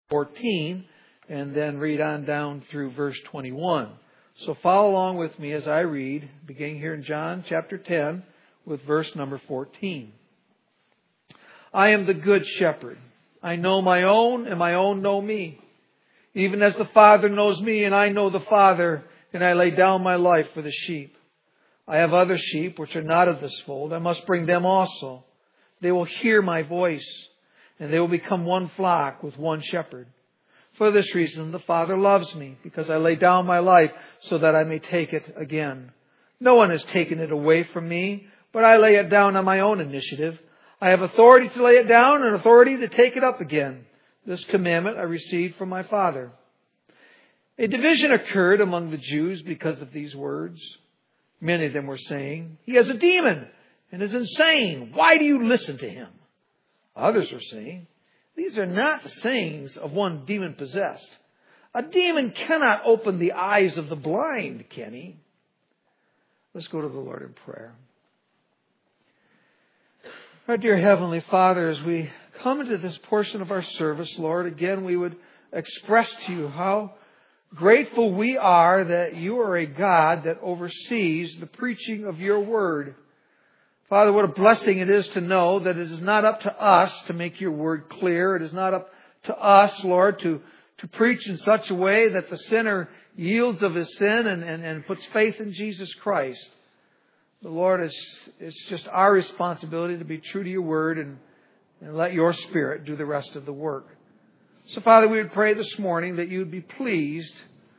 14 and then read on down through verse 21. So follow along with me as I read, beginning here in John chapter 10 with verse number 14. I am the good shepherd. I know my own, and my own know me. Even as the Father knows me, and I know the Father, and I lay down my life for the sheep. I have other sheep which are not of this fold. I must bring them also. They will hear my voice, and they will become one flock with one shepherd. For this reason, the Father loves me, because I lay down my life so that I may take it again. No one has taken it away from me, but I lay it down on my own initiative. I have authority to lay it down and authority to take it up again. This commandment I received from my Father. A division occurred among the Jews because of these words. Many of them were saying, he has a demon and is insane. Why do you listen to him? Others were saying, these are not the sayings of one demon-possessed. A demon cannot open the eyes of the blind, can he? Let's go to the Lord in prayer. Our dear Heavenly Father, as we come into this portion of our service, Lord, again we would express to you how grateful we are that you are a God that oversees the preaching of your word. Father, what a blessing it is to know that it is not up to us to make your word clear. It is not up to us, Lord, to preach in such a way that the sinner yields of his sin and puts faith in Jesus Christ. The Lord, it's just our responsibility to be true to your word and let your Spirit do the rest of the work. So, Father, we would pray this morning that you would be pleased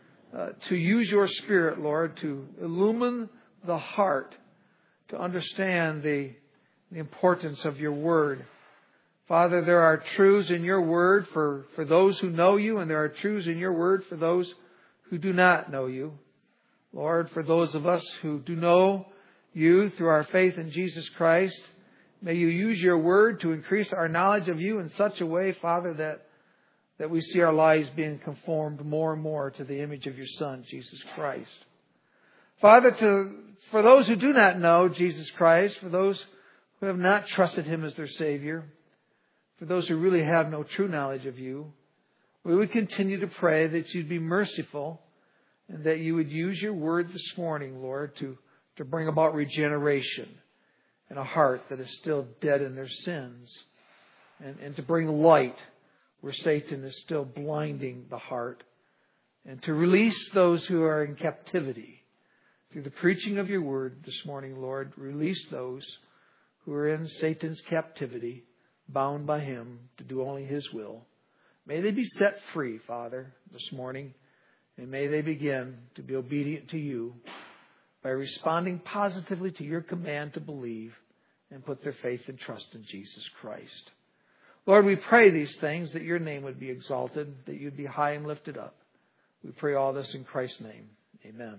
to use your Spirit, Lord, to illumine the heart, to understand the importance of your word. Father, there are truths in your word for those who know you, and there are truths in your word for those who do not know you. Lord, for those of us who do know you through our faith in Jesus Christ, may you use your word to increase our knowledge of you in such a way, Father, that we see our lives being conformed more and more to the image of your Son, Jesus Christ. Father, for those who do not know Jesus Christ, for those who have not trusted him as their Savior, for those who really have no true knowledge of you, we would continue to pray that you'd be merciful and that you would use your word this morning, Lord, to bring about regeneration in a heart that is still dead in their sins, and to bring light where Satan is still blinding the heart, and to release those who are in captivity. Through the preaching of your word this morning, Lord, release those who are in Satan's captivity, bound by him to do only his will. May they be set free, Father, this morning, and may they begin to be obedient to you by responding positively to your command to believe and put their faith and trust in Jesus Christ. Lord, we pray these things that your name would be exalted, that you'd be high and lifted up. We pray all this in Christ's name. Amen.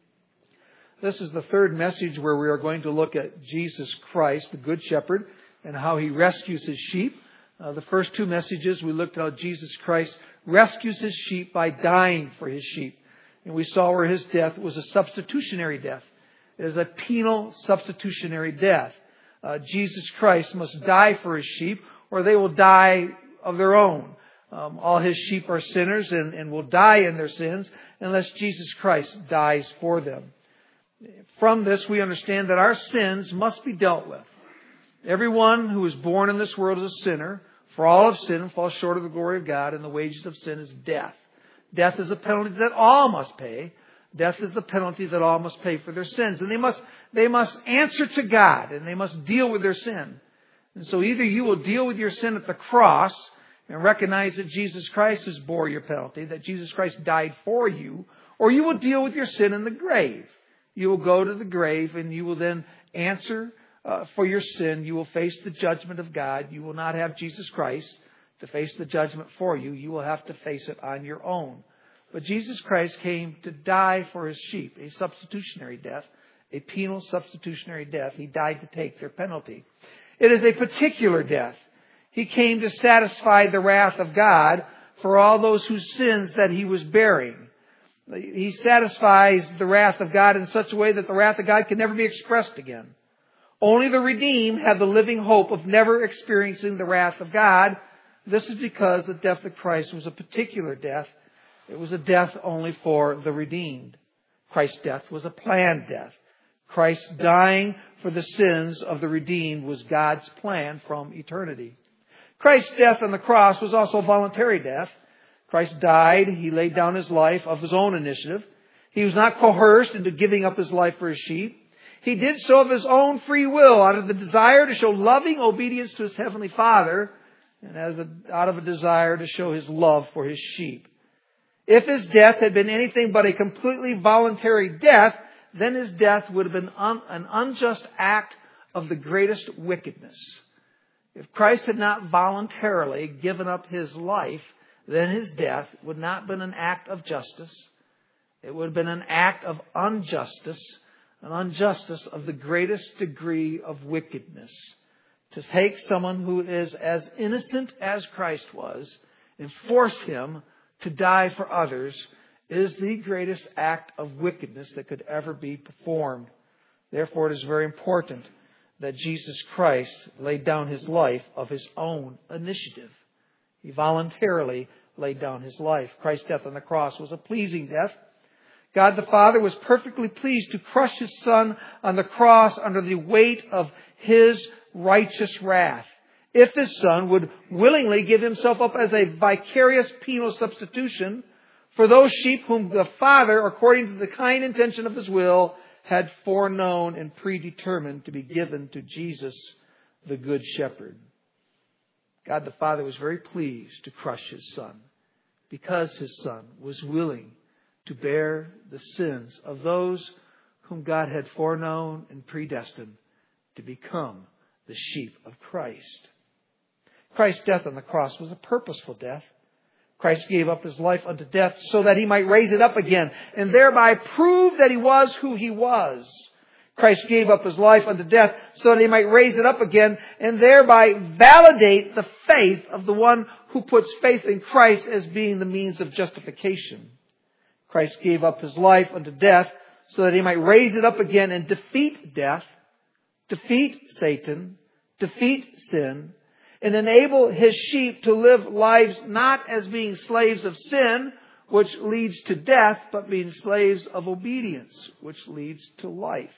This is the third message where we are going to look at Jesus Christ, the Good Shepherd, and how he rescues his sheep. The first two messages we looked at how Jesus Christ rescues his sheep by dying for his sheep. And we saw where his death was a substitutionary death. It is a penal substitutionary death. Jesus Christ must die for his sheep, or they will die of their own. All his sheep are sinners and will die in their sins unless Jesus Christ dies for them. From this, we understand that our sins must be dealt with. Everyone who is born in this world is a sinner. For all have sinned and fall short of the glory of God, and the wages of sin is death. Death is a penalty that all must pay. Death is the penalty that all must pay for their sins. And they must answer to God, and they must deal with their sin. And so either you will deal with your sin at the cross and recognize that Jesus Christ has bore your penalty, that Jesus Christ died for you, or you will deal with your sin in the grave. You will go to the grave and you will then answer for your sin. You will face the judgment of God. You will not have Jesus Christ to face the judgment for you. You will have to face it on your own. But Jesus Christ came to die for his sheep, a substitutionary death, a penal substitutionary death. He died to take their penalty. It is a particular death. He came to satisfy the wrath of God for all those whose sins that he was bearing. He satisfies the wrath of God in such a way that the wrath of God can never be expressed again. Only the redeemed have the living hope of never experiencing the wrath of God. This is because the death of Christ was a particular death. It was a death only for the redeemed. Christ's death was a planned death. Christ dying for the sins of the redeemed was God's plan from eternity. Christ's death on the cross was also a voluntary death. Christ died. He laid down His life of His own initiative. He was not coerced into giving up His life for His sheep. He did so of His own free will, out of the desire to show loving obedience to His Heavenly Father, and out of a desire to show His love for His sheep. If His death had been anything but a completely voluntary death, then His death would have been an unjust act of the greatest wickedness. If Christ had not voluntarily given up His life, then His death would not have been an act of justice. It would have been an act of injustice, an injustice of the greatest degree of wickedness. To take someone who is as innocent as Christ was and force him to die for others is the greatest act of wickedness that could ever be performed. Therefore, it is very important that Jesus Christ laid down His life of His own initiative. He voluntarily laid down His life. Christ's death on the cross was a pleasing death. God the Father was perfectly pleased to crush His Son on the cross under the weight of His righteous wrath. If His Son would willingly give Himself up as a vicarious penal substitution for those sheep whom the Father, according to the kind intention of His will, had foreknown and predetermined to be given to Jesus, the Good Shepherd. God the Father was very pleased to crush His Son because His Son was willing to bear the sins of those whom God had foreknown and predestined to become the sheep of Christ. Christ's death on the cross was a purposeful death. Christ gave up His life unto death so that He might raise it up again and thereby prove that He was who He was. Christ gave up His life unto death so that He might raise it up again and thereby validate the faith of the one who puts faith in Christ as being the means of justification. Christ gave up His life unto death so that He might raise it up again and defeat death, defeat Satan, defeat sin, and enable His sheep to live lives not as being slaves of sin, which leads to death, but being slaves of obedience, which leads to life.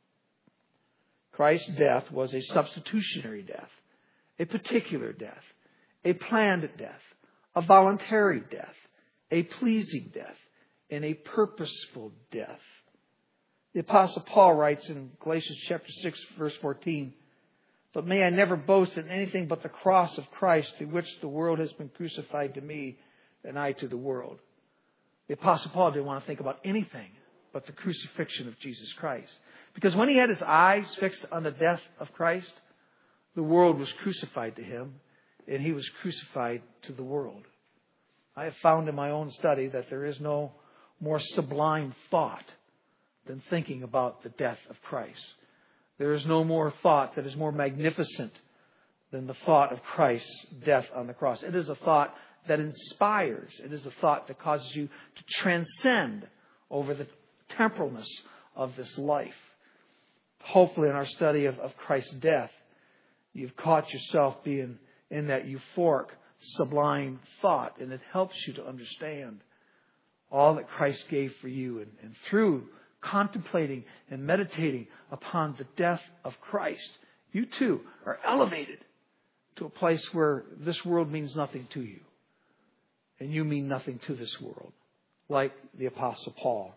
Christ's death was a substitutionary death, a particular death, a planned death, a voluntary death, a pleasing death, and a purposeful death. The Apostle Paul writes in Galatians chapter 6, verse 14, "But may I never boast in anything but the cross of Christ, through which the world has been crucified to me, and I to the world." The Apostle Paul didn't want to think about anything but the crucifixion of Jesus Christ. Because when he had his eyes fixed on the death of Christ, the world was crucified to him, and he was crucified to the world. I have found in my own study that there is no more sublime thought than thinking about the death of Christ. There is no more thought that is more magnificent than the thought of Christ's death on the cross. It is a thought that inspires. It is a thought that causes you to transcend over the temporalness of this life. Hopefully in our study of Christ's death, you've caught yourself being in that euphoric, sublime thought, and it helps you to understand all that Christ gave for you. And through contemplating and meditating upon the death of Christ, you too are elevated to a place where this world means nothing to you. And you mean nothing to this world, like the Apostle Paul.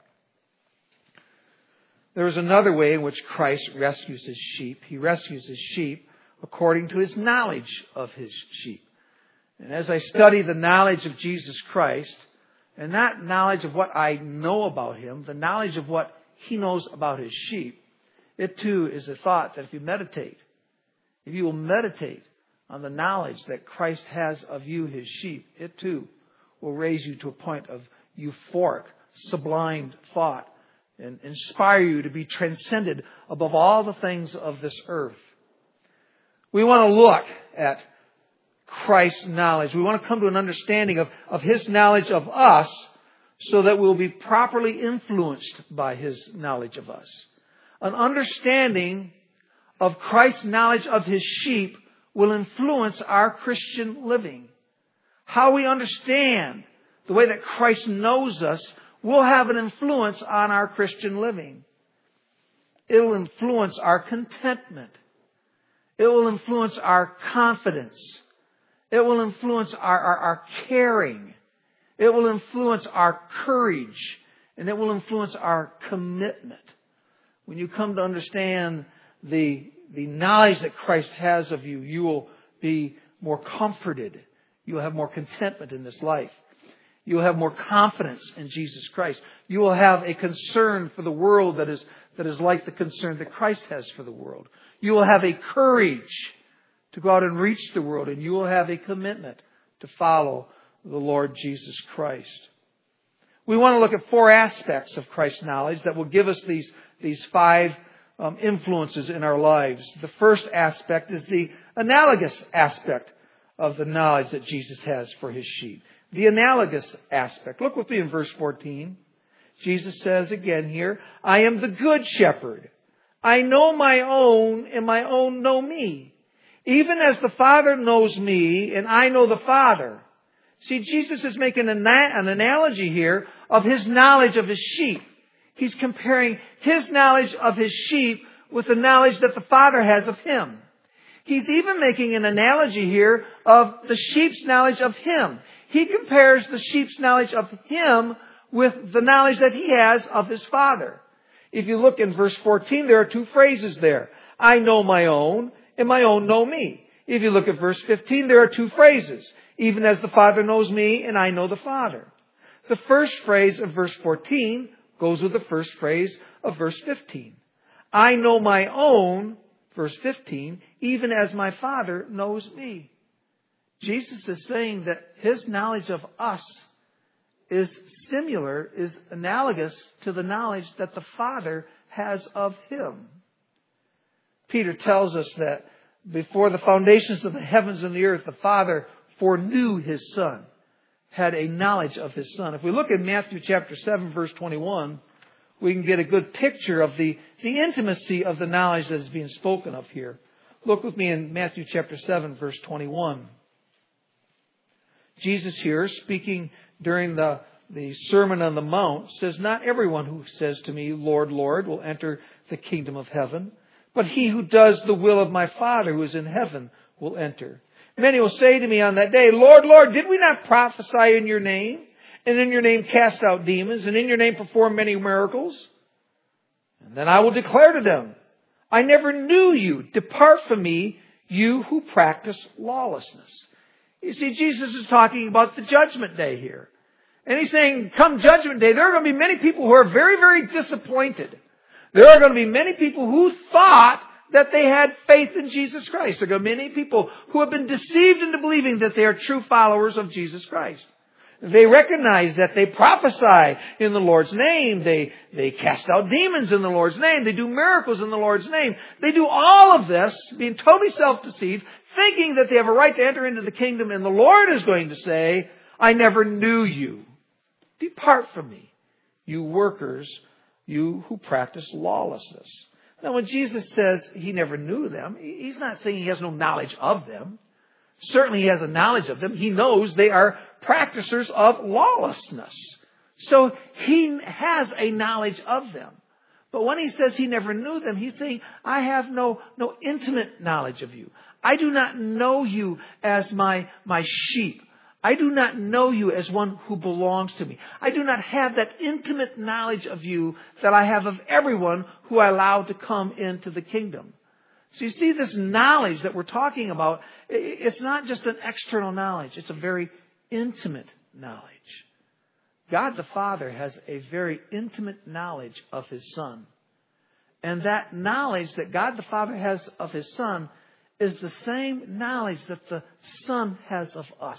There is another way in which Christ rescues His sheep. He rescues His sheep according to His knowledge of His sheep. And as I study the knowledge of Jesus Christ, and not knowledge of what I know about Him, the knowledge of what He knows about His sheep, it too is a thought that if you will meditate on the knowledge that Christ has of you, His sheep, it too will raise you to a point of euphoric, sublime thought and inspire you to be transcended above all the things of this earth. We want to look at Christ's knowledge. We want to come to an understanding of His knowledge of us so that we'll be properly influenced by His knowledge of us. An understanding of Christ's knowledge of His sheep will influence our Christian living. how we understand the way that Christ knows us will have an influence on our Christian living. It will influence our contentment. It will influence our confidence. It will influence our caring. It will influence our courage. And it will influence our commitment. When you come to understand the knowledge that Christ has of you, you will be more comforted. You will have more contentment in this life. You will have more confidence in Jesus Christ. You will have a concern for the world that is like the concern that Christ has for the world. You will have a courage to go out and reach the world, and you will have a commitment to follow the Lord Jesus Christ. We want to look at 4 aspects of Christ's knowledge that will give us these 5 influences in our lives. The first aspect is the analogous aspect of the knowledge that Jesus has for His sheep. The analogous aspect. Look with me in verse 14. Jesus says again here, I am the good shepherd. I know my own, and my own know me. Even as the Father knows me, and I know the Father. See, Jesus is making an analogy here of His knowledge of His sheep. He's comparing His knowledge of His sheep with the knowledge that the Father has of Him. He's even making an analogy here of the sheep's knowledge of Him. He compares the sheep's knowledge of Him with the knowledge that He has of His Father. If you look in verse 14, there are 2 phrases there. I know my own, and my own know me. If you look at verse 15, there are 2 phrases. Even as the Father knows me, and I know the Father. The first phrase of verse 14 goes with the first phrase of verse 15. I know my own, verse 15, even as my Father knows me. Jesus is saying that His knowledge of us is similar, is analogous to the knowledge that the Father has of Him. Peter tells us that before the foundations of the heavens and the earth, the Father foreknew His Son, had a knowledge of His Son. If we look at Matthew chapter 7, verse 21, we can get a good picture of the intimacy of the knowledge that is being spoken of here. Look with me in Matthew chapter 7, verse 21. Jesus here, speaking during the Sermon on the Mount, says, not everyone who says to me, Lord, Lord, will enter the kingdom of heaven, but he who does the will of my Father who is in heaven will enter. Many will say to me on that day, Lord, Lord, did we not prophesy in your name, and in your name cast out demons, and in your name perform many miracles? And then I will declare to them, I never knew you. Depart from me, you who practice lawlessness. You see, Jesus is talking about the judgment day here. And He's saying, come judgment day, there are going to be many people who are very, very disappointed. There are going to be many people who thought that they had faith in Jesus Christ. There are going to be many people who have been deceived into believing that they are true followers of Jesus Christ. They recognize that they prophesy in the Lord's name. They cast out demons in the Lord's name. They do miracles in the Lord's name. They do all of this, being totally self-deceived, thinking that they have a right to enter into the kingdom. And the Lord is going to say, I never knew you. Depart from me, you workers, you who practice lawlessness. Now, when Jesus says He never knew them, He's not saying He has no knowledge of them. Certainly He has a knowledge of them. He knows they are practicers of lawlessness. So He has a knowledge of them. But when He says He never knew them, He's saying, I have no intimate knowledge of you. I do not know you as my sheep. I do not know you as one who belongs to me. I do not have that intimate knowledge of you that I have of everyone who I allow to come into the kingdom. So you see, this knowledge that we're talking about, it's not just an external knowledge. It's a very intimate knowledge. God the Father has a very intimate knowledge of His Son. And that knowledge that God the Father has of His Son is the same knowledge that the Son has of us.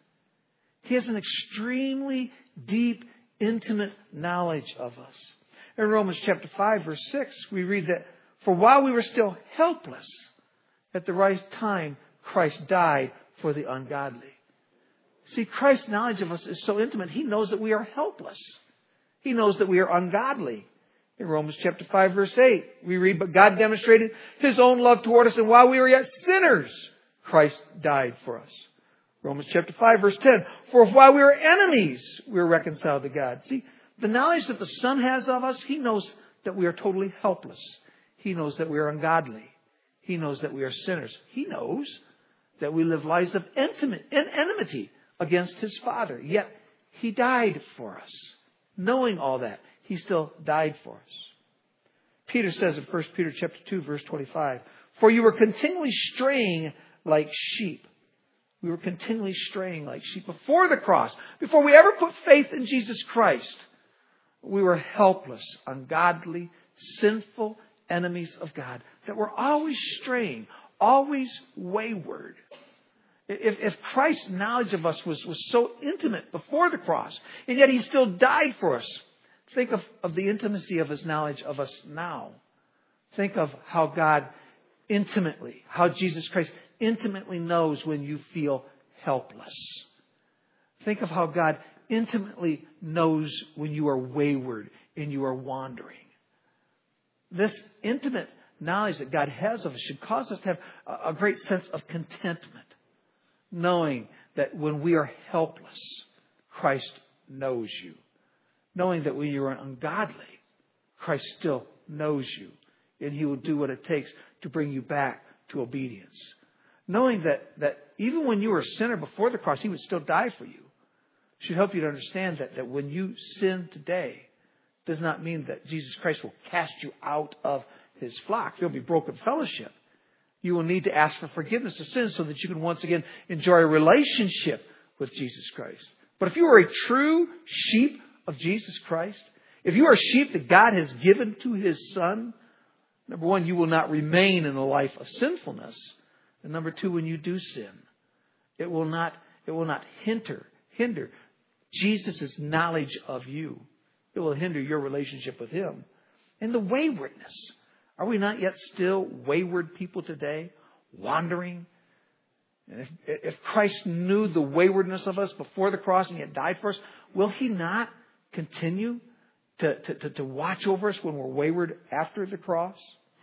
He has an extremely deep, intimate knowledge of us. In Romans chapter 5, verse 6, we read that, for while we were still helpless, at the right time, Christ died for the ungodly. See, Christ's knowledge of us is so intimate, He knows that we are helpless. He knows that we are ungodly. In Romans chapter 5, verse 8, we read, but God demonstrated His own love toward us, and while we were yet sinners, Christ died for us. Romans chapter 5, verse 10. For while we were enemies, we were reconciled to God. See, the knowledge that the Son has of us, He knows that we are totally helpless. He knows that we are ungodly. He knows that we are sinners. He knows that we live lives of enmity against His Father. Yet He died for us. Knowing all that, He still died for us. Peter says in 1 Peter chapter 2, verse 25, for you were continually straying like sheep. We were continually straying like sheep before the cross. Before we ever put faith in Jesus Christ, we were helpless, ungodly, sinful enemies of God that were always straying, always wayward. If Christ's knowledge of us was so intimate before the cross, and yet He still died for us, think of the intimacy of His knowledge of us now. Think of how Jesus Christ intimately knows when you feel helpless. Think of how God intimately knows when you are wayward and you are wandering. This intimate knowledge that God has of us should cause us to have a great sense of contentment, knowing that when we are helpless, Christ knows you. Knowing that when you are ungodly, Christ still knows you, and He will do what it takes to bring you back to obedience. Knowing that even when you were a sinner before the cross, He would still die for you, should help you to understand that when you sin today, does not mean that Jesus Christ will cast you out of His flock. There'll be broken fellowship. You will need to ask for forgiveness of sins so that you can once again enjoy a relationship with Jesus Christ. But if you are a true sheep of Jesus Christ, if you are a sheep that God has given to His Son, number one, you will not remain in a life of sinfulness. And number two, when you do sin, it will not hinder Jesus' knowledge of you. It will hinder your relationship with Him. And the waywardness. Are we not yet still wayward people today? Wandering? And if Christ knew the waywardness of us before the cross and yet died for us, will He not continue to watch over us when we're wayward after the cross?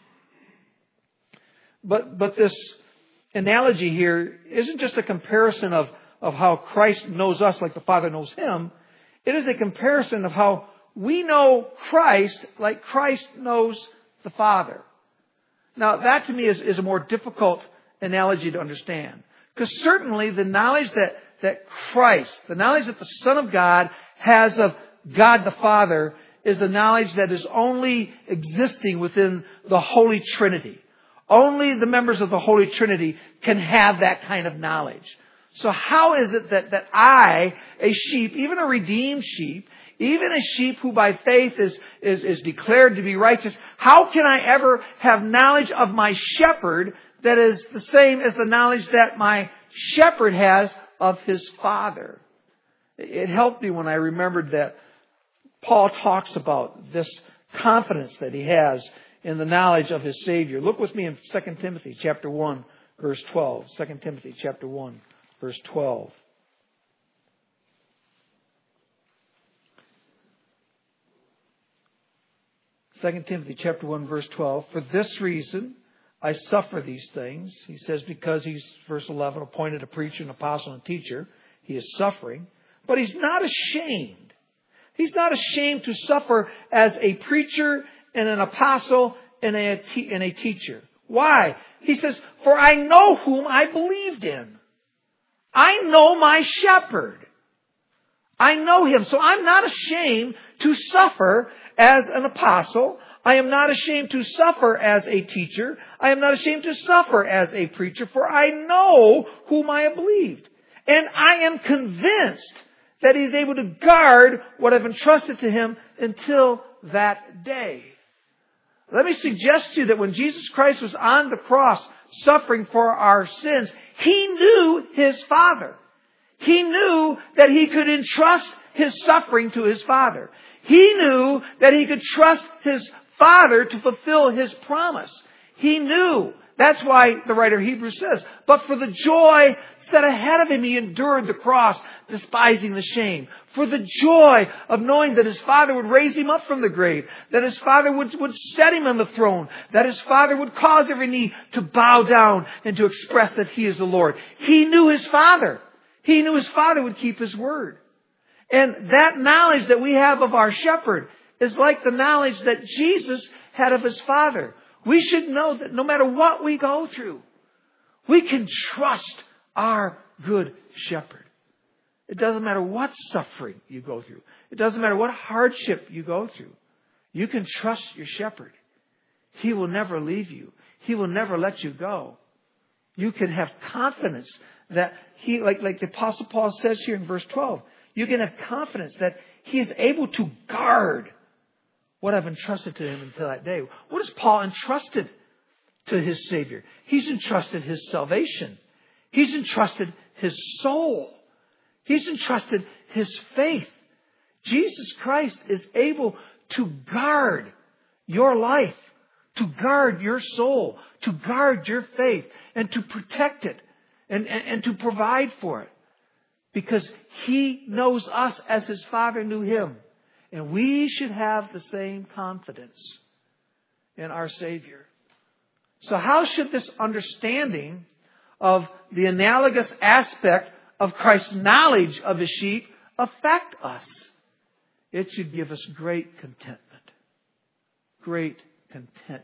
But this analogy here isn't just a comparison of how Christ knows us like the Father knows Him. It is a comparison of how we know Christ like Christ knows the Father. Now, that to me is a more difficult analogy to understand. Because certainly the knowledge that Christ, the knowledge that the Son of God has of God the Father is a knowledge that is only existing within the Holy Trinity. Only the members of the Holy Trinity can have that kind of knowledge. So how is it that I, a sheep, even a redeemed sheep, even a sheep who by faith is declared to be righteous, how can I ever have knowledge of my shepherd that is the same as the knowledge that my shepherd has of his Father? It helped me when I remembered that Paul talks about this confidence that he has in the knowledge of his Savior. Look with me in 2 Timothy chapter 1, verse 12. 2 Timothy chapter 1, verse 12. 2 Timothy chapter 1, verse 12. For this reason I suffer these things. He says because he's, verse 11, appointed a preacher, an apostle, and teacher. He is suffering. But he's not ashamed. He's not ashamed to suffer as a preacher and an apostle and a teacher. Why? He says, for I know whom I believed in. I know my shepherd. I know him. So I'm not ashamed to suffer as an apostle. I am not ashamed to suffer as a teacher. I am not ashamed to suffer as a preacher, for I know whom I have believed. And I am convinced that He's able to guard what I've entrusted to Him until that day. Let me suggest to you that when Jesus Christ was on the cross suffering for our sins, He knew His Father. He knew that He could entrust His suffering to His Father. He knew that He could trust His Father to fulfill His promise. He knew. That's why the writer of Hebrews says, but for the joy set ahead of Him, He endured the cross, despising the shame. For the joy of knowing that His Father would raise Him up from the grave, that His Father would set Him on the throne, that His Father would cause every knee to bow down and to express that He is the Lord. He knew His Father. He knew his Father would keep his word. And that knowledge that we have of our shepherd is like the knowledge that Jesus had of his Father. We should know that no matter what we go through, we can trust our good shepherd. It doesn't matter what suffering you go through. It doesn't matter what hardship you go through. You can trust your shepherd. He will never leave you. He will never let you go. You can have confidence that he, like the Apostle Paul says here in verse 12, you can have confidence that he is able to guard what I've entrusted to him until that day. What has Paul entrusted to his Savior? He's entrusted his salvation. He's entrusted his soul. He's entrusted his faith. Jesus Christ is able to guard your life, to guard your soul, to guard your faith, and to protect it, and to provide for it. Because he knows us as his Father knew him. And we should have the same confidence in our Savior. So how should this understanding of the analogous aspect of Christ's knowledge of his sheep affect us? It should give us great contentment. Great contentment.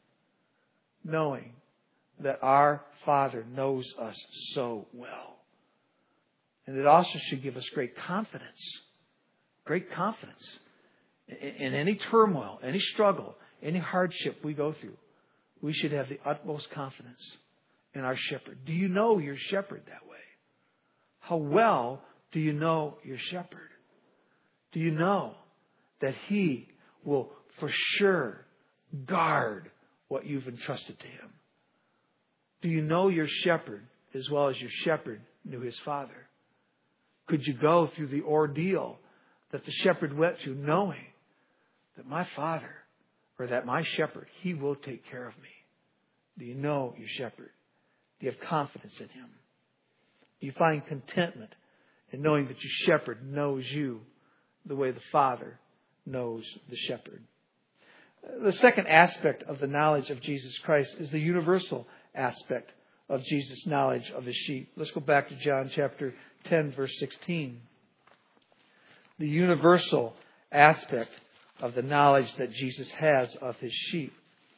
Knowing that our Father knows us so well. And it also should give us great confidence. Great confidence in any turmoil, any struggle, any hardship we go through. We should have the utmost confidence in our shepherd. Do you know your shepherd that way? How well do you know your shepherd? Do you know that he will for sure guard what you've entrusted to him? Do you know your shepherd as well as your shepherd knew his Father? Could you go through the ordeal that the shepherd went through, knowing that my Father, or that my shepherd, he will take care of me? Do you know your shepherd? Do you have confidence in him? Do you find contentment in knowing that your shepherd knows you the way the Father knows the shepherd? The second aspect of the knowledge of Jesus Christ is the universal aspect of Jesus' knowledge of his sheep. Let's go back to John chapter 10, verse 16. The universal aspect of the knowledge that Jesus has of his sheep.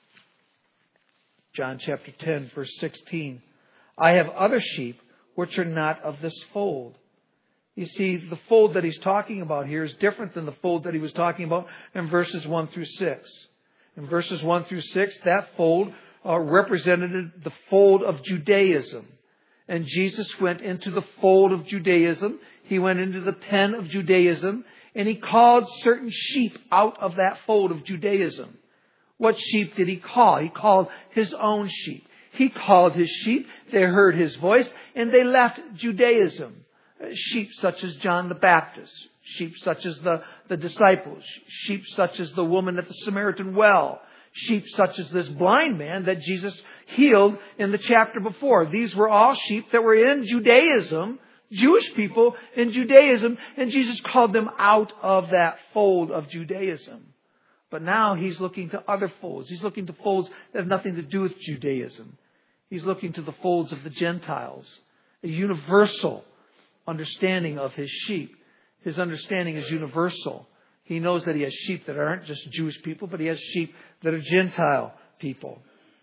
John chapter 10, verse 16. I have other sheep which are not of this fold. You see, the fold that he's talking about here is different than the fold that he was talking about in verses 1 through 6. In verses 1 through 6, that fold represented the fold of Judaism. And Jesus went into the fold of Judaism. He went into the pen of Judaism. And he called certain sheep out of that fold of Judaism. What sheep did he call? He called his own sheep. He called his sheep. They heard his voice. And they left Judaism. Sheep such as John the Baptist. Sheep such as the disciples. Sheep such as the woman at the Samaritan well. Sheep such as this blind man that Jesus healed in the chapter before. These were all sheep that were in Judaism, Jewish people in Judaism, and Jesus called them out of that fold of Judaism. But now he's looking to other folds. He's looking to folds that have nothing to do with Judaism. He's looking to the folds of the Gentiles. A universal understanding of his sheep. His understanding is universal. He knows that he has sheep that aren't just Jewish people, but he has sheep that are Gentile people.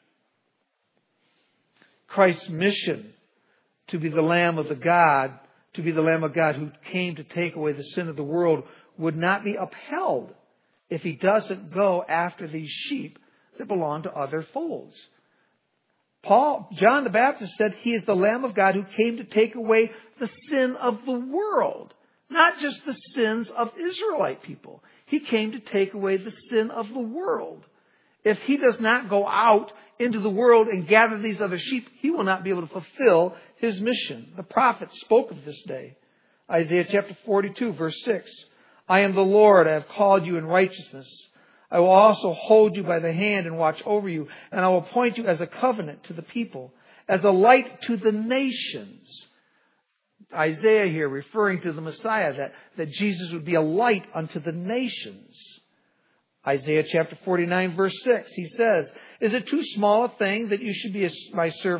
Christ's mission to be the Lamb of God who came to take away the sin of the world would not be upheld if he doesn't go after these sheep that belong to other folds. John the Baptist said he is the Lamb of God who came to take away the sin of the world. Not just the sins of Israelite people. He came to take away the sin of the world. If he does not go out into the world and gather these other sheep, he will not be able to fulfill his mission. The prophets spoke of this day. Isaiah chapter 42, verse 6. I am the Lord, I have called you in righteousness. I will also hold you by the hand and watch over you, and I will appoint you as a covenant to the people, as a light to the nations. Isaiah here referring to the Messiah, that Jesus would be a light unto the nations. Isaiah chapter 49 verse 6, he says, is it too small a thing that you should be my servant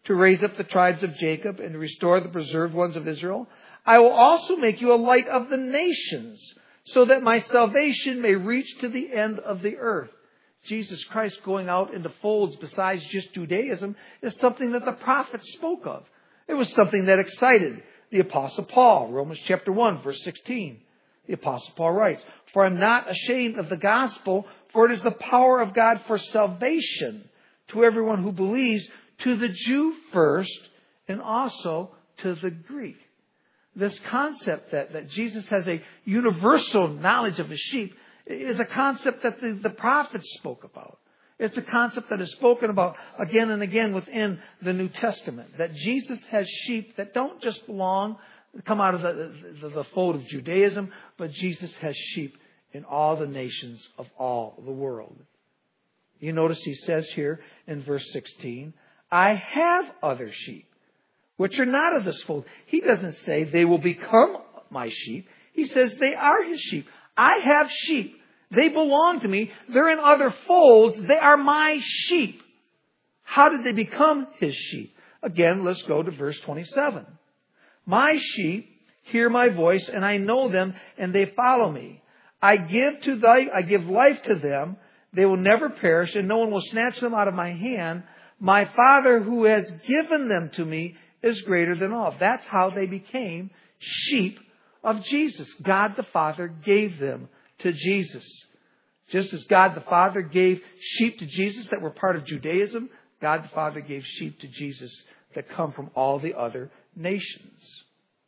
to raise up the tribes of Jacob and to restore the preserved ones of Israel. I will also make you a light of the nations, so that my salvation may reach to the end of the earth. Jesus Christ going out into folds besides just Judaism is something that the prophets spoke of. It was something that excited the Apostle Paul. Romans chapter 1, verse 16. The Apostle Paul writes, "For I am not ashamed of the gospel, for it is the power of God for salvation to everyone who believes, to the Jew first, and also to the Greek." This concept that Jesus has a universal knowledge of his sheep is a concept that the prophets spoke about. It's a concept that is spoken about again and again within the New Testament. That Jesus has sheep that don't just come out of the fold of Judaism, but Jesus has sheep in all the nations of all the world. You notice he says here in verse 16, "I have other sheep, which are not of this fold." He doesn't say they will become my sheep. He says they are his sheep. I have sheep. They belong to me. They're in other folds. They are my sheep. How did they become his sheep? Again, let's go to verse 27. "My sheep hear my voice, and I know them, and they follow me. I give life to them. They will never perish, and no one will snatch them out of my hand. My Father who has given them to me is greater than all." That's how they became sheep of Jesus. God the Father gave them to Jesus. Just as God the Father gave sheep to Jesus that were part of Judaism, God the Father gave sheep to Jesus that come from all the other nations.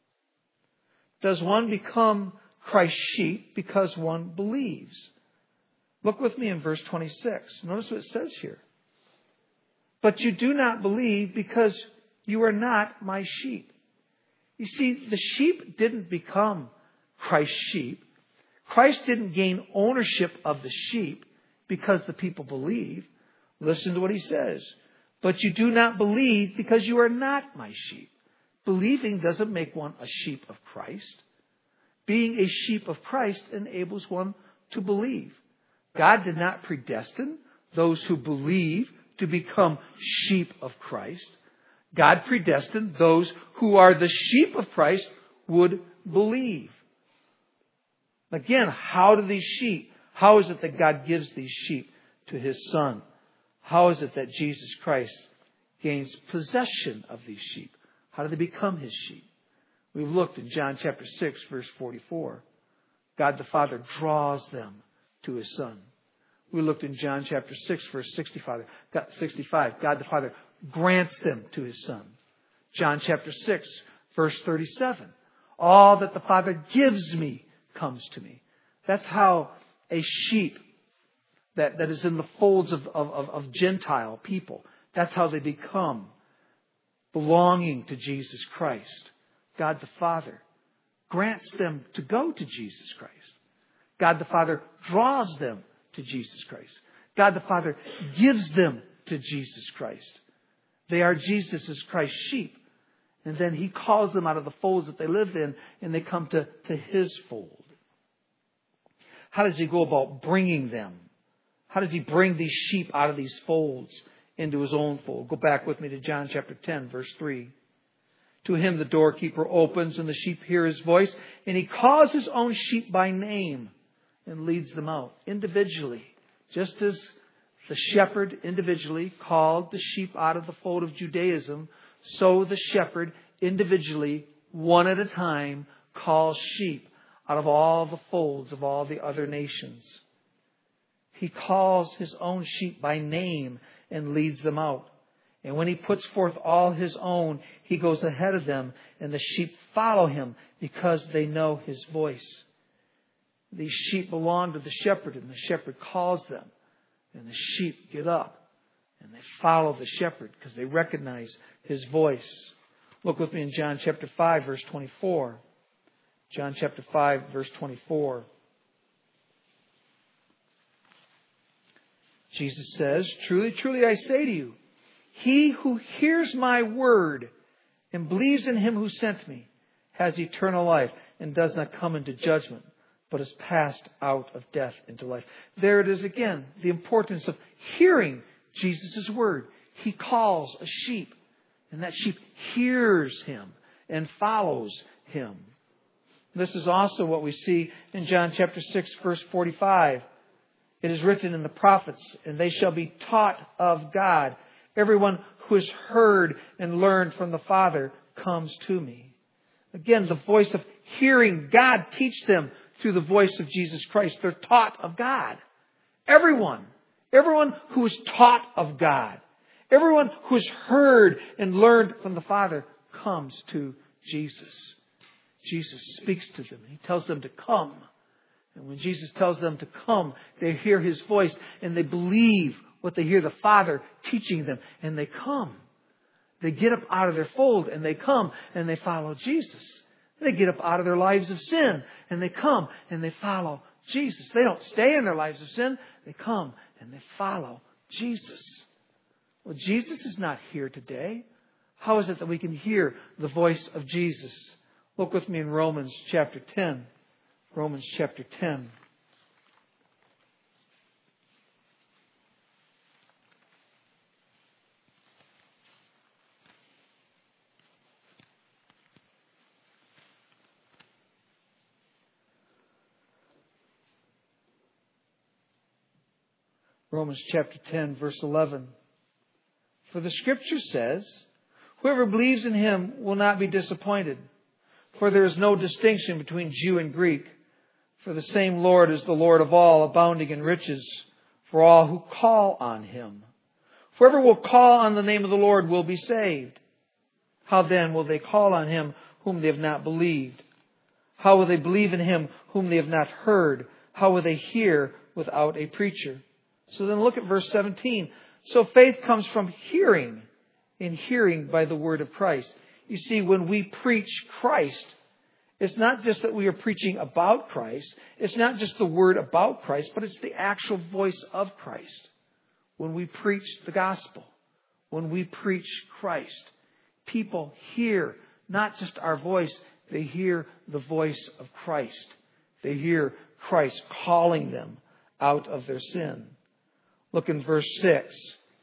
Does one become Christ's sheep because one believes? Look with me in verse 26. Notice what it says here. "But you do not believe because you are not my sheep." You see, the sheep didn't become Christ's sheep. Christ didn't gain ownership of the sheep because the people believe. Listen to what he says. "But you do not believe because you are not my sheep." Believing doesn't make one a sheep of Christ. Being a sheep of Christ enables one to believe. God did not predestine those who believe to become sheep of Christ. God predestined those who are the sheep of Christ would believe. Again, how is it that God gives these sheep to his Son? How is it that Jesus Christ gains possession of these sheep? How do they become his sheep? We've looked in John chapter 6, verse 44. God the Father draws them to his Son. We looked in John chapter 6, verse 65. God the Father grants them to his Son. John chapter 6, verse 37. "All that the Father gives me comes to me." That's how a sheep that is in the folds of Gentile people, that's how they become belonging to Jesus Christ. God the Father grants them to go to Jesus Christ. God the Father draws them to Jesus Christ. God the Father gives them to Jesus Christ. They are Jesus Christ's sheep. And then he calls them out of the folds that they live in, and they come to his fold. How does he go about bringing them? How does he bring these sheep out of these folds into his own fold? Go back with me to John chapter 10, verse 3. "To him the doorkeeper opens, and the sheep hear his voice, and he calls his own sheep by name and leads them out individually." Just as the shepherd individually called the sheep out of the fold of Judaism, so the shepherd individually, one at a time, calls sheep out of all the folds of all the other nations. He calls his own sheep by name and leads them out. And when he puts forth all his own, he goes ahead of them, and the sheep follow him because they know his voice. These sheep belong to the shepherd, and the shepherd calls them. And the sheep get up, and they follow the shepherd because they recognize his voice. Look with me in John chapter 5, verse 24. John chapter 5, verse 24. Jesus says, "Truly, truly, I say to you, he who hears my word and believes in him who sent me has eternal life and does not come into judgment, but is passed out of death into life." There it is again, the importance of hearing Jesus' word. He calls a sheep, And that sheep hears Him and follows Him. This is also what we see in John chapter 6, verse 45. It is written in the prophets, and they shall be taught of God. Everyone who has heard and learned from the Father comes to me. Again, the voice of hearing God teach them through the voice of Jesus Christ. They're taught of God. Everyone who is taught of God, everyone who has heard and learned from the Father comes to Jesus. Jesus speaks to them. He tells them to come. And when Jesus tells them to come, they hear His voice and they believe what they hear the Father teaching them. And they come. They get up out of their fold and they come and they follow Jesus. They get up out of their lives of sin and they come and they follow Jesus. They don't stay in their lives of sin. They come and they follow Jesus. Well, Jesus is not here today. How is it that we can hear the voice of Jesus? Look with me in Romans chapter 10. Romans chapter 10. Romans chapter 10, verse 11. For the Scripture says, whoever believes in Him will not be disappointed. For there is no distinction between Jew and Greek. For the same Lord is the Lord of all, abounding in riches for all who call on Him. Whoever will call on the name of the Lord will be saved. How then will they call on Him whom they have not believed? How will they believe in Him whom they have not heard? How will they hear without a preacher? So then look at verse 17. So faith comes from hearing, and hearing by the word of Christ. You see, when we preach Christ, it's not just that we are preaching about Christ. It's not just the word about Christ, but it's the actual voice of Christ. When we preach the gospel, when we preach Christ, people hear not just our voice, they hear the voice of Christ. They hear Christ calling them out of their sin. Look in verse 6.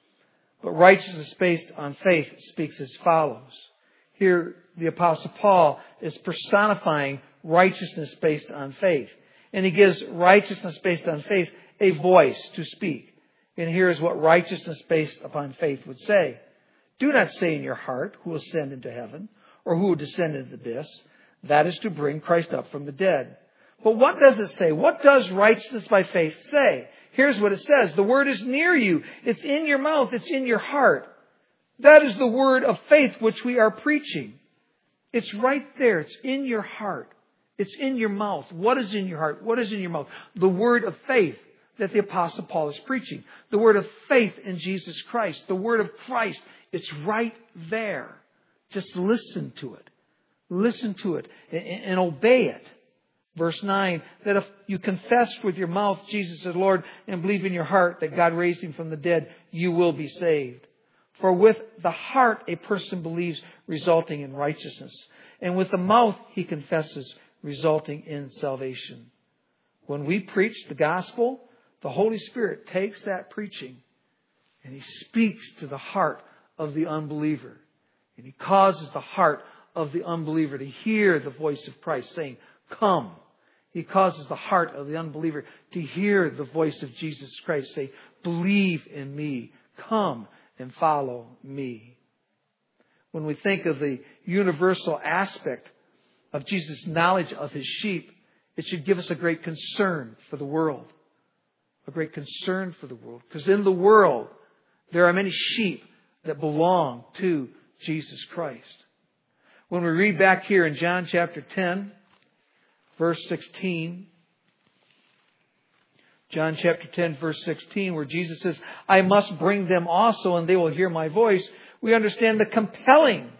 But righteousness based on faith speaks as follows. Here, the Apostle Paul is personifying righteousness based on faith. And he gives righteousness based on faith a voice to speak. And here's what righteousness based upon faith would say. Do not say in your heart, who will ascend into heaven, or who will descend into the abyss. That is to bring Christ up from the dead. But what does it say? What does righteousness by faith say? Here's what it says. The word is near you. It's in your mouth. It's in your heart. That is the word of faith which we are preaching. It's right there. It's in your heart. It's in your mouth. What is in your heart? What is in your mouth? The word of faith that the Apostle Paul is preaching. The word of faith in Jesus Christ. The word of Christ. It's right there. Just listen to it. Listen to it and obey it. Verse 9, that if you confess with your mouth Jesus is Lord and believe in your heart that God raised Him from the dead, you will be saved. For with the heart a person believes, resulting in righteousness. And with the mouth he confesses, resulting in salvation. When we preach the gospel, the Holy Spirit takes that preaching and He speaks to the heart of the unbeliever. And He causes the heart of the unbeliever to hear the voice of Christ saying, come. He causes the heart of the unbeliever to hear the voice of Jesus Christ say, believe in me. Come and follow me. When we think of the universal aspect of Jesus' knowledge of His sheep, it should give us a great concern for the world. A great concern for the world. Because in the world, there are many sheep that belong to Jesus Christ. When we read back here in John chapter 10, verse 16, John chapter 10, verse 16, where Jesus says, I must bring them also and they will hear my voice. We understand the compelling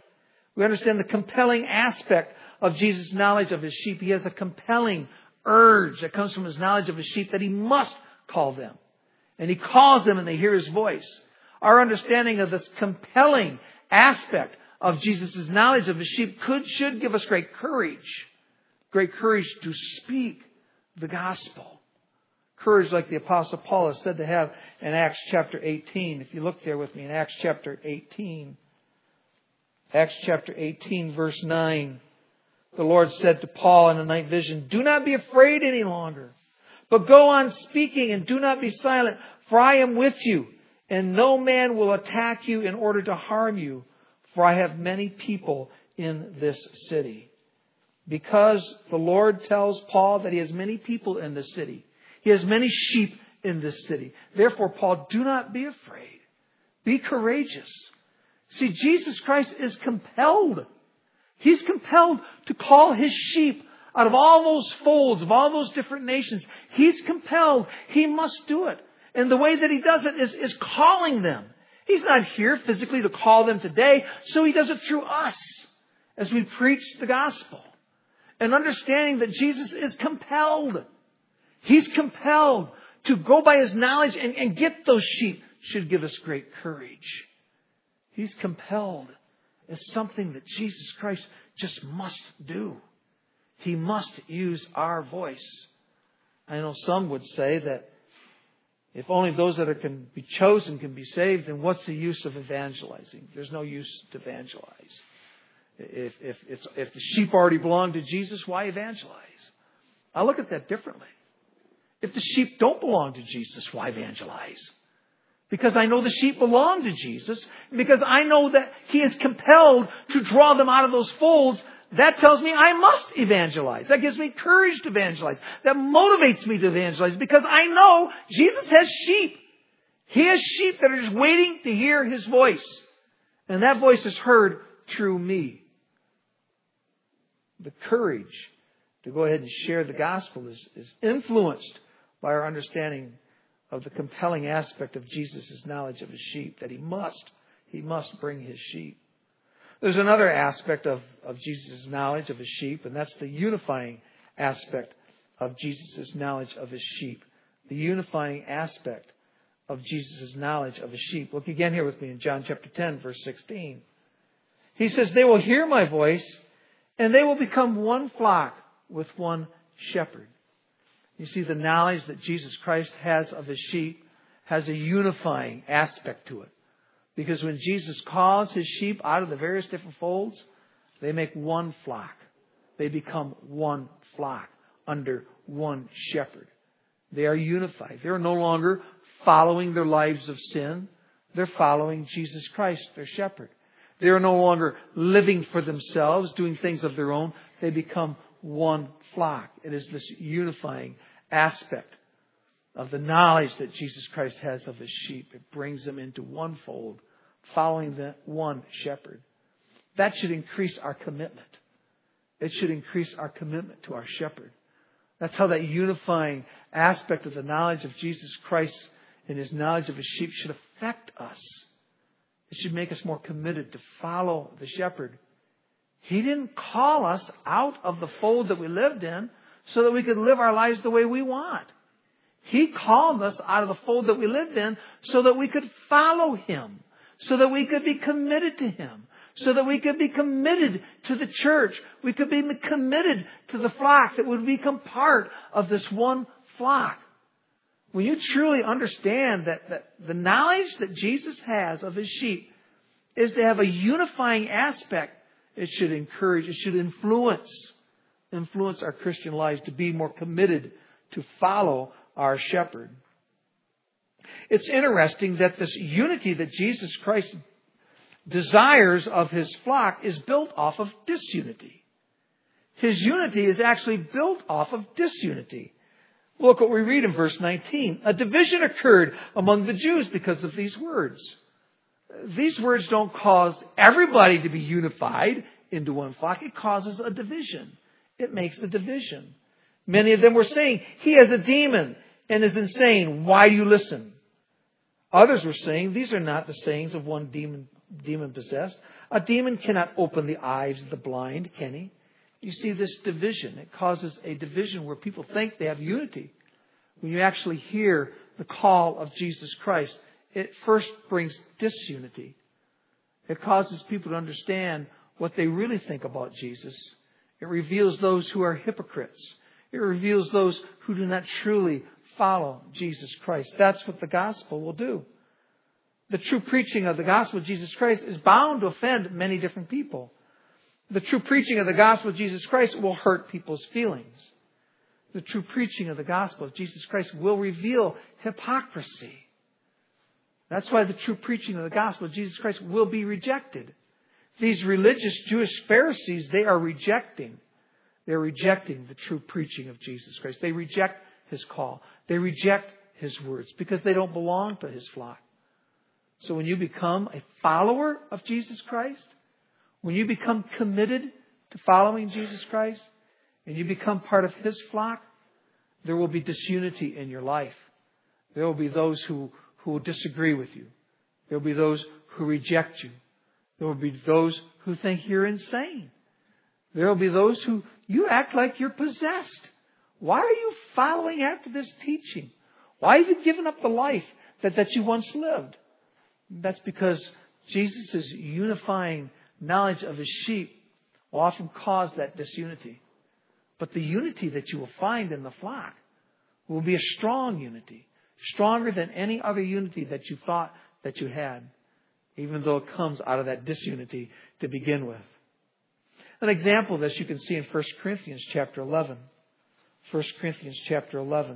aspect of Jesus' knowledge of His sheep. He has a compelling urge that comes from His knowledge of His sheep that He must call them. And He calls them and they hear His voice. Our understanding of this compelling aspect of Jesus' knowledge of His sheep should give us great courage. Great courage to speak the gospel. Courage like the Apostle Paul is said to have in Acts chapter 18. If you look there with me in Acts chapter 18. Acts chapter 18, verse 9. The Lord said to Paul in a night vision, "Do not be afraid any longer, but go on speaking and do not be silent, for I am with you, and no man will attack you in order to harm you, for I have many people in this city." Because the Lord tells Paul that he has many people in this city. He has many sheep in this city. Therefore, Paul, do not be afraid. Be courageous. See, Jesus Christ is compelled. He's compelled to call His sheep out of all those folds, of all those different nations. He's compelled. He must do it. And the way that He does it is calling them. He's not here physically to call them today, so He does it through us as we preach the gospel. And understanding that Jesus is compelled. He's compelled to go by His knowledge and get those sheep should give us great courage. He's compelled as something that Jesus Christ just must do. He must use our voice. I know some would say that if only those that can be chosen can be saved, then what's the use of evangelizing? There's no use to evangelize. If the sheep already belong to Jesus, why evangelize? I look at that differently. If the sheep don't belong to Jesus, why evangelize? Because I know the sheep belong to Jesus. Because I know that He is compelled to draw them out of those folds. That tells me I must evangelize. That gives me courage to evangelize. That motivates me to evangelize. Because I know Jesus has sheep. He has sheep that are just waiting to hear His voice. And that voice is heard through me. The courage to go ahead and share the gospel is influenced by our understanding of the compelling aspect of Jesus' knowledge of His sheep, that He must bring His sheep. There's another aspect of Jesus' knowledge of His sheep, and that's the unifying aspect of Jesus' knowledge of His sheep. The unifying aspect of Jesus' knowledge of His sheep. Look again here with me in John chapter 10, verse 16. He says, "They will hear my voice, and they will become one flock with one shepherd." You see, the knowledge that Jesus Christ has of His sheep has a unifying aspect to it. Because when Jesus calls His sheep out of the various different folds, they make one flock. They become one flock under one shepherd. They are unified. They are no longer following their lives of sin. They're following Jesus Christ, their shepherd. They are no longer living for themselves, doing things of their own. They become one flock. It is this unifying aspect of the knowledge that Jesus Christ has of His sheep. It brings them into one fold, following the one shepherd. That should increase our commitment. It should increase our commitment to our shepherd. That's how that unifying aspect of the knowledge of Jesus Christ and His knowledge of His sheep should affect us. It should make us more committed to follow the shepherd. He didn't call us out of the fold that we lived in so that we could live our lives the way we want. He called us out of the fold that we lived in so that we could follow Him, so that we could be committed to Him, so that we could be committed to the church. We could be committed to the flock that would become part of this one flock. When you truly understand that the knowledge that Jesus has of His sheep is to have a unifying aspect, it should encourage, it should influence our Christian lives to be more committed to follow our shepherd. It's interesting that this unity that Jesus Christ desires of His flock is built off of disunity. His unity is actually built off of disunity. Look what we read in verse 19. A division occurred among the Jews because of these words. These words don't cause everybody to be unified into one flock. It causes a division. It makes a division. Many of them were saying, "He has a demon and is insane. Why do you listen?" Others were saying, "These are not the sayings of one demon possessed. A demon cannot open the eyes of the blind, can he?" You see this division. It causes a division where people think they have unity. When you actually hear the call of Jesus Christ, it first brings disunity. It causes people to understand what they really think about Jesus. It reveals those who are hypocrites. It reveals those who do not truly follow Jesus Christ. That's what the gospel will do. The true preaching of the gospel of Jesus Christ is bound to offend many different people. The true preaching of the gospel of Jesus Christ will hurt people's feelings. The true preaching of the gospel of Jesus Christ will reveal hypocrisy. That's why the true preaching of the gospel of Jesus Christ will be rejected. These religious Jewish Pharisees, they are rejecting. They're rejecting the true preaching of Jesus Christ. They reject His call. They reject His words because they don't belong to His flock. So when you become a follower of Jesus Christ, when you become committed to following Jesus Christ, and you become part of His flock, there will be disunity in your life. There will be those who will disagree with you. There will be those who reject you. There will be those who think you're insane. There will be those who you act like you're possessed. Why are you following after this teaching? Why have you given up the life that you once lived? That's because Jesus' unifying knowledge of His sheep will often cause that disunity. But the unity that you will find in the flock will be a strong unity, stronger than any other unity that you thought that you had, even though it comes out of that disunity to begin with. An example of this you can see in 1 Corinthians chapter 11. 1 Corinthians chapter 11.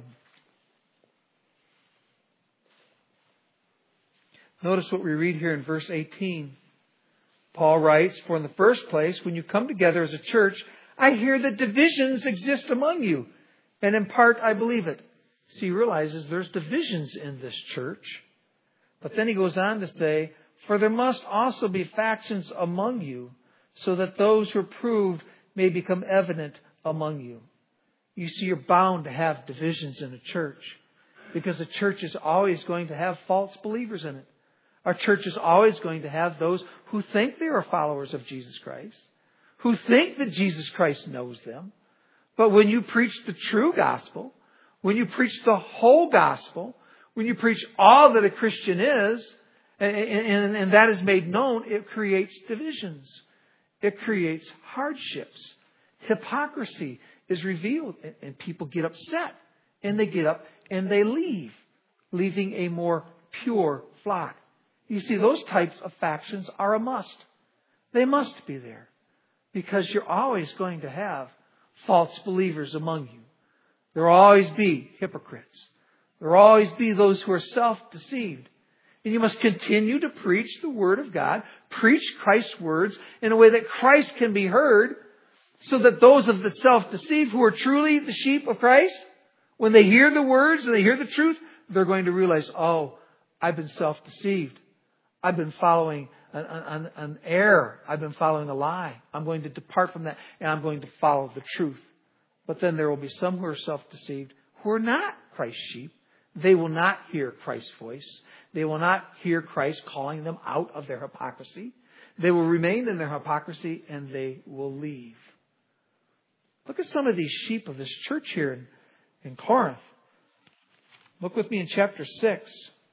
Notice what we read here in verse 18. Paul writes, "For in the first place, when you come together as a church, I hear that divisions exist among you, and in part I believe it." See, he realizes there's divisions in this church. But then he goes on to say, "For there must also be factions among you, so that those who are proved may become evident among you." You see, you're bound to have divisions in a church, because a church is always going to have false believers in it. Our church is always going to have those who think they are followers of Jesus Christ, who think that Jesus Christ knows them. But when you preach the true gospel, when you preach the whole gospel, when you preach all that a Christian is, and that is made known, it creates divisions. It creates hardships. Hypocrisy is revealed, and people get upset, and they get up and they leave, leaving a more pure flock. You see, those types of factions are a must. They must be there, because you're always going to have false believers among you. There will always be hypocrites. There will always be those who are self-deceived. And you must continue to preach the Word of God, preach Christ's words in a way that Christ can be heard, so that those of the self-deceived who are truly the sheep of Christ, when they hear the words and they hear the truth, they're going to realize, oh, I've been self-deceived. I've been following an error. I've been following a lie. I'm going to depart from that, and I'm going to follow the truth. But then there will be some who are self-deceived, who are not Christ's sheep. They will not hear Christ's voice. They will not hear Christ calling them out of their hypocrisy. They will remain in their hypocrisy, and they will leave. Look at some of these sheep of this church here in Corinth. Look with me in chapter 6.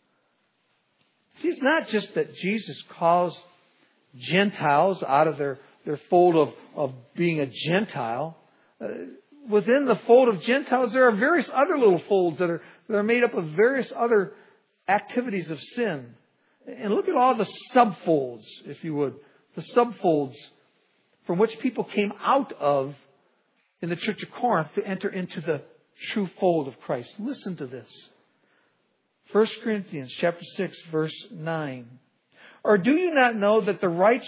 See, it's not just that Jesus calls Gentiles out of their fold of being a Gentile. Within the fold of Gentiles, there are various other little folds that are made up of various other activities of sin. And look at all the subfolds, if you would. The subfolds from which people came out of in the church of Corinth to enter into the true fold of Christ. Listen to this. 1 Corinthians chapter 6, verse 9. "Or do you not know that the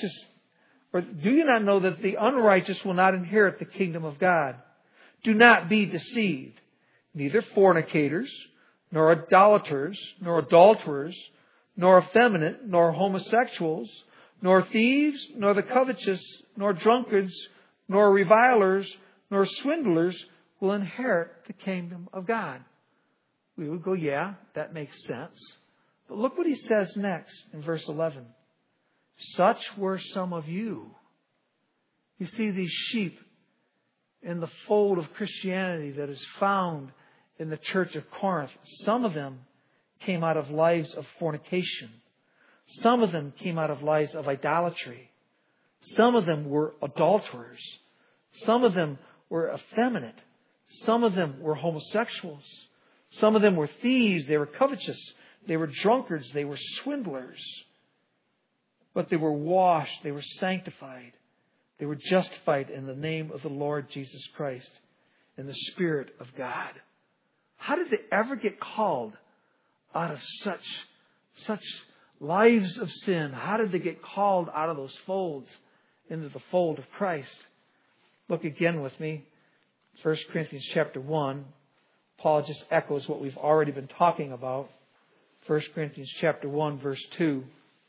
unrighteous will not inherit the kingdom of God? Do not be deceived. Neither fornicators, nor idolaters, nor adulterers, nor effeminate, nor homosexuals, nor thieves, nor the covetous, nor drunkards, nor revilers, nor swindlers will inherit the kingdom of God." We would go, yeah, that makes sense. But look what he says next in verse 11. "Such were some of you." You see, these sheep in the fold of Christianity that is found in the church of Corinth, some of them came out of lives of fornication. Some of them came out of lives of idolatry. Some of them were adulterers. Some of them were effeminate. Some of them were homosexuals. Some of them were thieves. They were covetous. They were drunkards. They were swindlers. But they were washed. They were sanctified. They were justified in the name of the Lord Jesus Christ in the Spirit of God. How did they ever get called out of such lives of sin? How did they get called out of those folds into the fold of Christ? Look again with me. 1 Corinthians chapter 1. Paul just echoes what we've already been talking about. 1 Corinthians chapter 1, verse 2.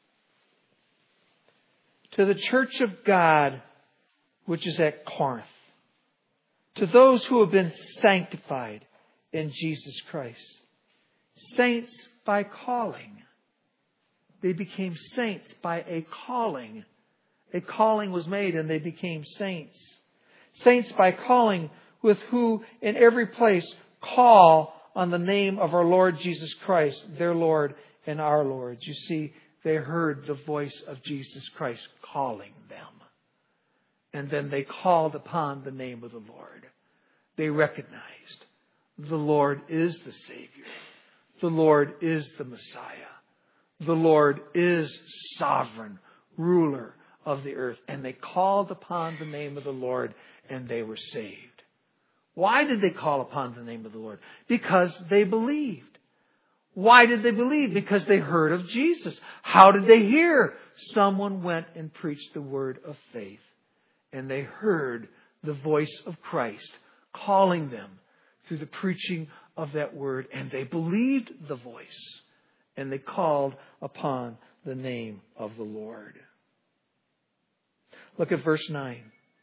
To the church of God, which is at Corinth, to those who have been sanctified in Jesus Christ. Saints by calling. They became saints by a calling. A calling was made and they became saints. Saints by calling, with who in every place call on the name of our Lord Jesus Christ, their Lord and our Lord. You see, they heard the voice of Jesus Christ calling them. And then they called upon the name of the Lord. They recognized the Lord is the Savior. The Lord is the Messiah. The Lord is sovereign, ruler of the earth. And they called upon the name of the Lord and they were saved. Why did they call upon the name of the Lord? Because they believed. Why did they believe? Because they heard of Jesus. How did they hear? Someone went and preached the word of faith. And they heard the voice of Christ calling them through the preaching of that word. And they believed the voice. And they called upon the name of the Lord. Look at verse 9.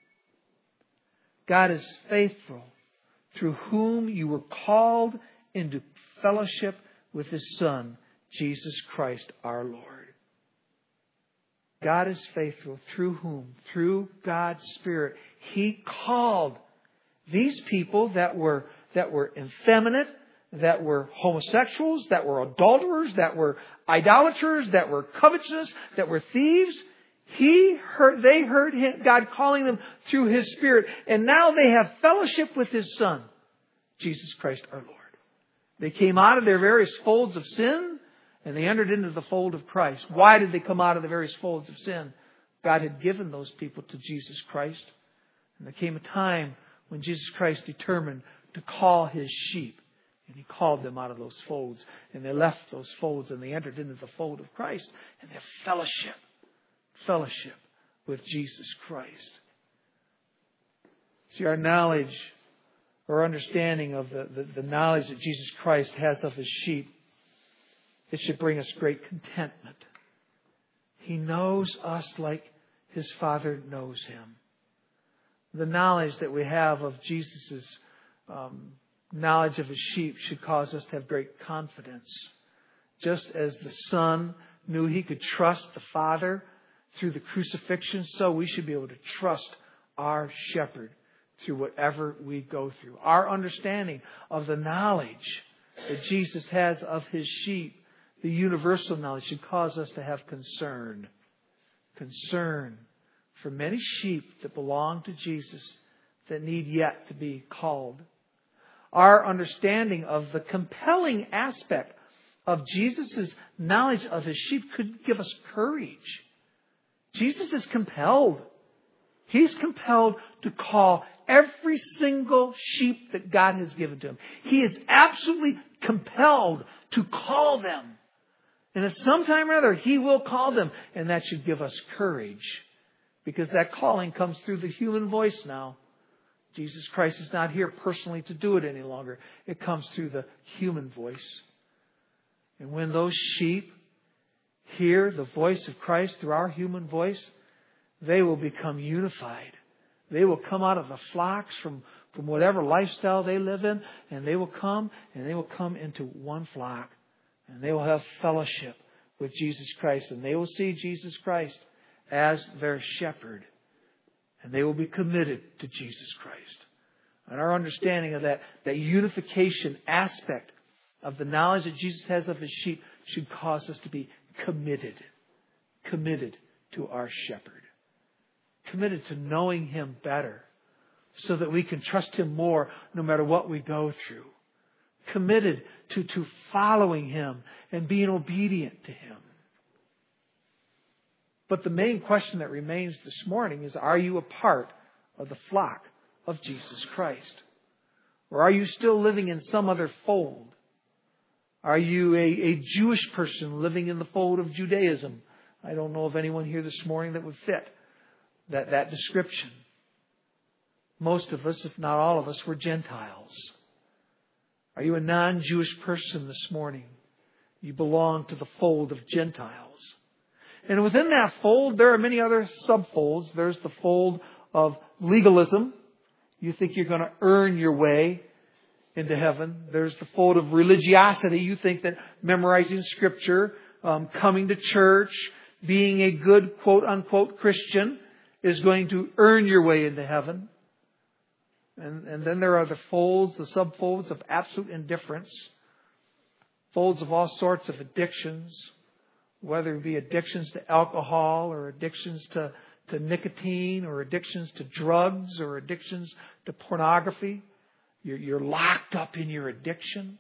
God is faithful, through whom you were called into fellowship with His Son, Jesus Christ our Lord. God is faithful, through whom? Through God's Spirit. He called these people that were effeminate, that were homosexuals, that were adulterers, that were idolaters, that were covetous, that were thieves. They heard God calling them through His Spirit. And now they have fellowship with His Son, Jesus Christ our Lord. They came out of their various folds of sin and they entered into the fold of Christ. Why did they come out of the various folds of sin? God had given those people to Jesus Christ. And there came a time when Jesus Christ determined to call His sheep. And He called them out of those folds. And they left those folds and they entered into the fold of Christ. And they have fellowship with Jesus Christ. See, our knowledge, our understanding of the knowledge that Jesus Christ has of His sheep, it should bring us great contentment. He knows us like His Father knows Him. The knowledge that we have of Jesus' knowledge of His sheep should cause us to have great confidence. Just as the Son knew He could trust the Father through the crucifixion, so we should be able to trust our shepherd through whatever we go through. Our understanding of the knowledge that Jesus has of His sheep, the universal knowledge, should cause us to have concern. Concern for many sheep that belong to Jesus that need yet to be called. Our understanding of the compelling aspect of Jesus' knowledge of His sheep could give us courage. Jesus is compelled. He's compelled to call every single sheep that God has given to Him. He is absolutely compelled to call them. And at some time or other, He will call them. And that should give us courage. Because that calling comes through the human voice now. Jesus Christ is not here personally to do it any longer. It comes through the human voice. And when those sheep hear the voice of Christ through our human voice, they will become unified. They will come out of the flocks from whatever lifestyle they live in, and they will come into one flock. And they will have fellowship with Jesus Christ. And they will see Jesus Christ as their shepherd. And they will be committed to Jesus Christ. And our understanding of that unification aspect of the knowledge that Jesus has of His sheep should cause us to be committed to our shepherd. Committed to knowing Him better so that we can trust Him more no matter what we go through. committed to following Him and being obedient to Him. But the main question that remains this morning is, are you a part of the flock of Jesus Christ? Or are you still living in some other fold? Are you a Jewish person living in the fold of Judaism? I don't know of anyone here this morning that would fit that description. Most of us, if not all of us, were Gentiles. Are you a non-Jewish person this morning? You belong to the fold of Gentiles. And within that fold, there are many other subfolds. There's the fold of legalism. You think you're going to earn your way into heaven. There's the fold of religiosity. You think that memorizing Scripture, coming to church, being a good quote-unquote Christian is going to earn your way into heaven. And then there are the folds, the subfolds of absolute indifference. Folds of all sorts of addictions, whether it be addictions to alcohol or addictions to nicotine or addictions to drugs or addictions to pornography. You're locked up in your addiction.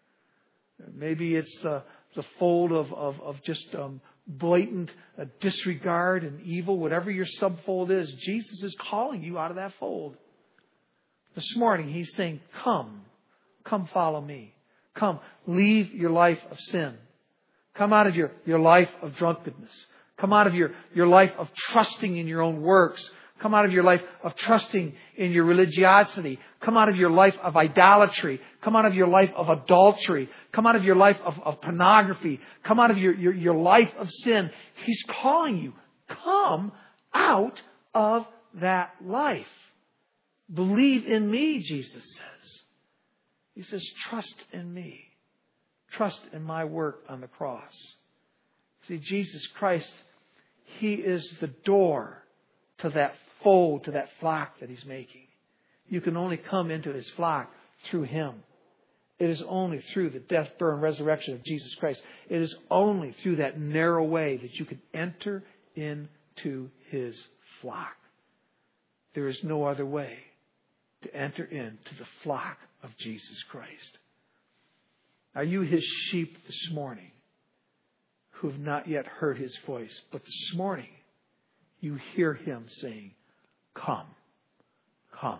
Maybe it's the fold of just blatant disregard and evil. Whatever your subfold is, Jesus is calling you out of that fold. This morning He's saying, come follow me. Come, leave your life of sin. Come out of your life of drunkenness. Come out of your life of trusting in your own works. Come out of your life of trusting in your religiosity. Come out of your life of idolatry. Come out of your life of adultery. Come out of your life of pornography. Come out of your life of sin. He's calling you. Come out of that life. Believe in me, Jesus says. He says, trust in me. Trust in my work on the cross. See, Jesus Christ, He is the door to that fold, to that flock that He's making. You can only come into His flock through Him. It is only through the death, burial, and resurrection of Jesus Christ. It is only through that narrow way that you can enter into His flock. There is no other way to enter into the flock of Jesus Christ. Are you His sheep this morning who have not yet heard His voice? But this morning you hear Him saying, come, come.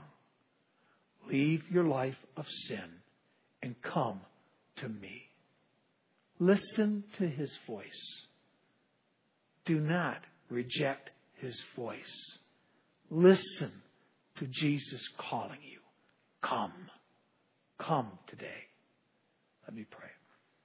Leave your life of sin and come to me. Listen to His voice. Do not reject His voice. Listen to Jesus calling you. Come. Come today. Let me pray.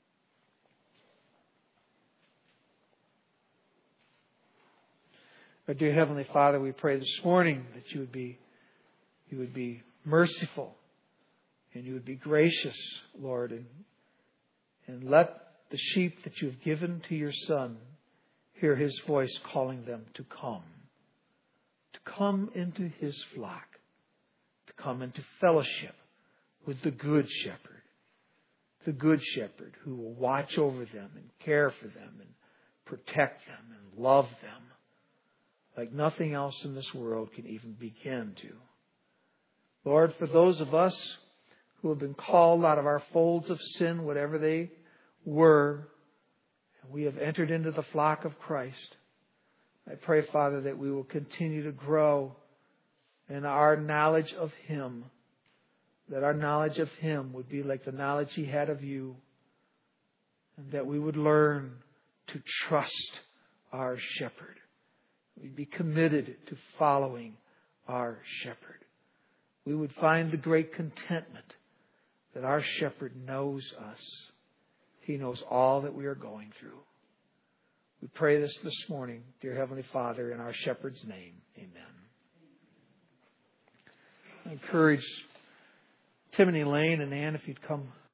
Our dear Heavenly Father, we pray this morning that you would be merciful and you would be gracious, Lord, and let the sheep that you have given to your Son hear His voice calling them to come into His flock, to come into fellowship with the Good Shepherd who will watch over them and care for them and protect them and love them like nothing else in this world can even begin to. Lord, for those of us who have been called out of our folds of sin, whatever they were, and we have entered into the flock of Christ, I pray, Father, that we will continue to grow in our knowledge of Him, that our knowledge of Him would be like the knowledge He had of you, and that we would learn to trust our shepherd. We'd be committed to following our shepherd. We would find the great contentment that our shepherd knows us. He knows all that we are going through. We pray this morning, dear Heavenly Father, in our shepherd's name. Amen. I encourage Tim and Elaine and Ann, if you'd come